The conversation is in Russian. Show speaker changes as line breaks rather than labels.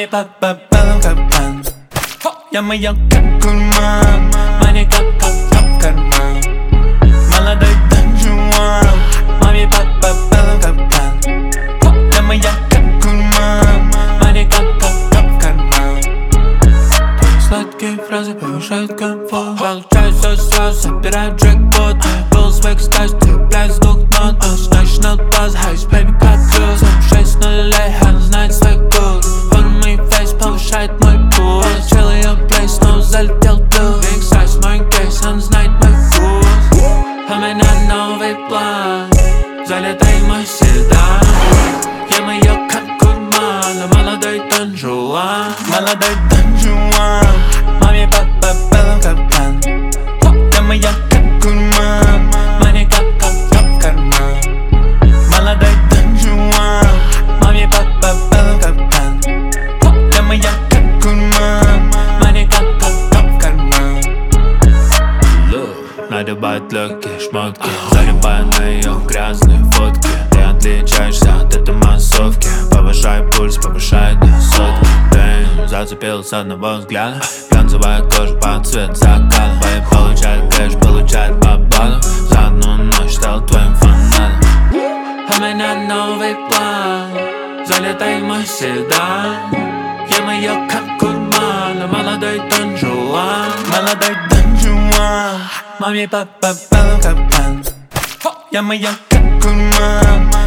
Mami, papa, belum kapan yang meyakinkan kurman. Mani kakak karma malah dari tanjuan. Mami, papa, belum kapan yang meyakinkan kurman. Mani kakak karma. Сладкие фразы повышают комфорт. Получается сразу, собираю джекпот. Был свек скажет, цепляюсь с двух нот. Начинал база, хайс, baby, как плюс. 6 нулей, он знает свой код. Он мой фейс повышает мой пульс. Получил ее плейс, снова залетел блюз. Big size, мой кейс, он знает мой вкус. У меня новый план, залетай мой седан. Ем ее как гурман, молодой Дон Жуан. Молодой Дон Жуан. Mami, papa, belum kapan yang meyakinkan kurman. Mani kakak karma malah dari tanjuan. Mami, papa, belum kapan yang meyakinkan kurman. Mani kakak karma. Надевает легкие шмотки, залипая на ее грязные фотки. Ты отличаешься от этой массовки. Повышай пульс, повышай до сотки. Ты зацепил с одного взгляда. Глянцевая кожа под цвет заката. Твои получают кэш, получают по баллу. За одну ночь стал твоим фанатом. У меня новый план, залетай в мой седан. Ем ее как гурман, молодой Дон Жуан. Молодой Дон Жуан. Mami, papa, belum kapan yang meyakinkan kurman.